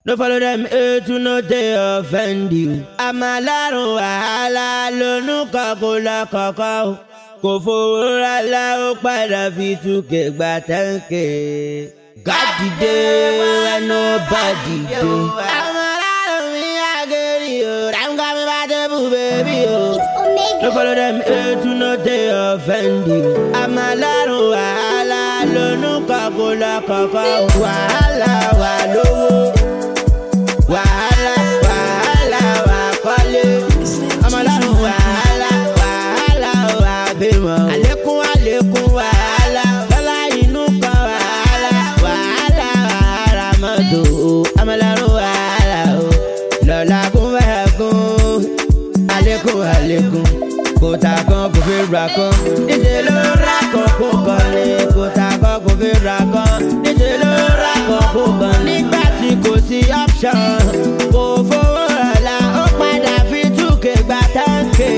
No follow them to no they offend you. Amalaro wahala lonu kakola kakao. Kò fowó rálá ó padà fi túkè gba tẹ́ǹkè. God dìde when nobody dey. Amalaro mi ageri o, I'm coming back to baby o. No follow them to no they offend you. Amalaro wahala lonu kakola kakao. Wahala wa lówó. Wahala, wahala, wakole. Amalaro wahala, wahala, wabimo. Alekun, alekun, wahala. Bala inu kan wahala, wahala, wahala moto. Amalaro wahala o. Lola kun wekun. Alekun, alekun. Kota kan kò fi ra kan. Níṣẹ́ ló ra kan kó kan ni. Kota kan kò fi ra kan. Níṣẹ́ ló ra kan kó kan ni. Nígbà tí kò sí option. Kò fowó rọ̀lá ó padà fi túkè gba tẹ́ǹkè.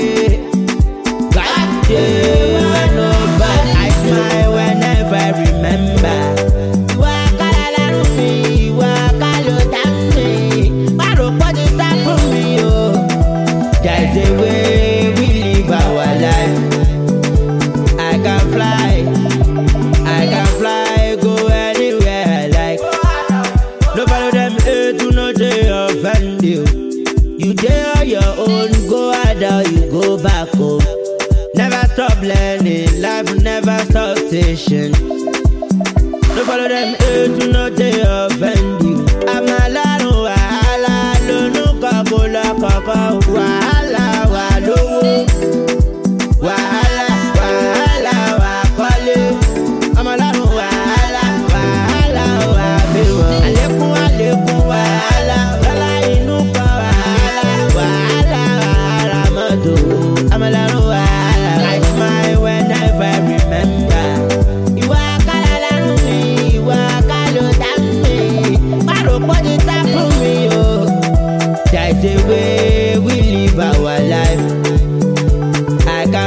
Gàdé when nobody I smile whenever I remember. Ìwà kálá lẹ́rù mi, ìwà kálò dá mi. Bárò pọ́jú tá fún mi o. There's a way we live our life. I can fly, go anywhere I like. No follow them to no they offend you. You dey on your own, go out or you go back home. Never stop learning, life never stop teaching. No follow them to no they offend you. Amalaro wahala lonu kakola kakao. Wahala wa lówó. Wahala, wahala, wakole. Amalaro wahala, wahala, wabimo. Alekun, alekun, wahala. Bala inu kan wahala. Wahala, wahala moto. Amalaro wahala. I smile whenever I remember. Ìwà kálá lẹ́rù mi, ìwà kálò dá mi. Bárò pọ́jú tá fún mi o. There's a way we live our life. I can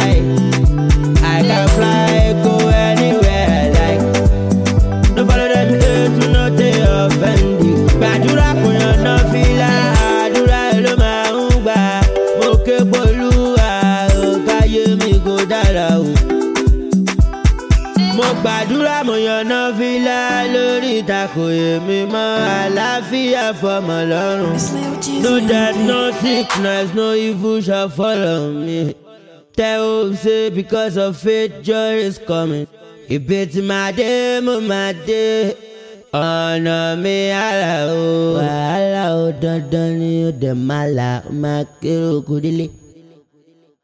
fly, go anywhere I like. No follow them to no they offend you. Gbàdúrà kò yànnà fìlà, àdúrà ló máa ń gbà. Mo ké polúwa, káyé mi kò dára o. Mo gbàdúrà mo yànnà fìlà lórí ìtàkùn èmi mọ́ àlàáfíà fọmọ lọ́rùn. No death, no sickness, no evil shall follow me. Tell say because of faith joy is coming. Ìbètì máa dé mo máa dé. Ọ̀nà mi àlà o. Wàhálà o dandan ni ó dẹ̀ máa là ó máa kéré okùn délé.